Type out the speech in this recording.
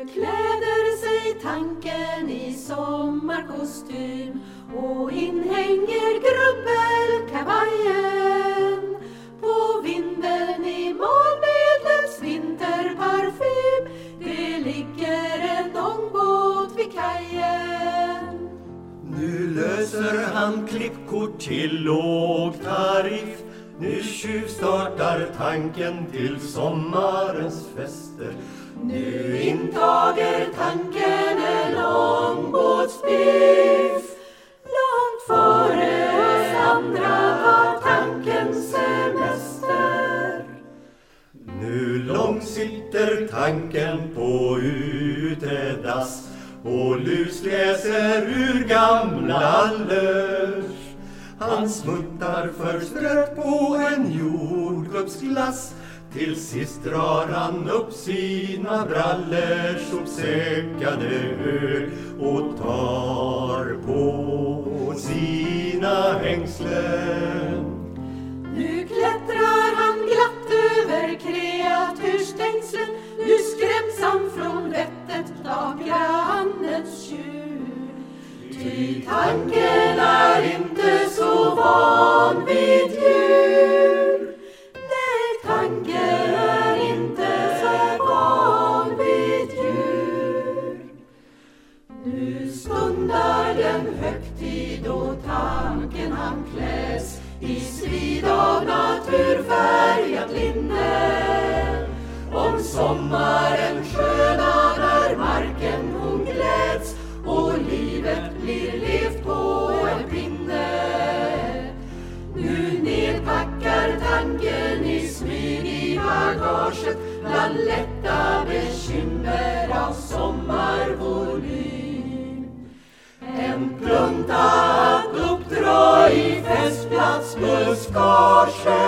kläder sig tanken i sommarkostym och inhänger grubbelkavajen. På vinden i Malmedlens vinterparfym det ligger en ångbåt vid kajen. Nu löser han klippkort till låg tariff. Nu tjuvstartar tanken till sommarens fester. Nu intager tanken en ångbåtsbiff. Långt före oss andra var tankens semester. Nu långt sitter tanken på utedass och lusläser ur gamla allers. Han smuttar förstrött på en jordgubbsglass. Till sist drar han upp sina brallers uppsäckade hög och tar på sina hängslen. Nu klättrar han glatt över kreaturstängslen. Nu skräms han från vettet av grannens tjur. Ty tanken är inte så van vid djur. Nej, tanken är inte så van vid djur. Nu stundar den högtid och tanken han kläs i strid av naturfärgat linne. Om sommaren sköna när marken hon gläds och livet blir levt på en pinne. Nu nedpackar tanken i smyg i bagaget bland lätta bekymmer av sommarvolym. En plunta att uppdra i festplatsbuskaget.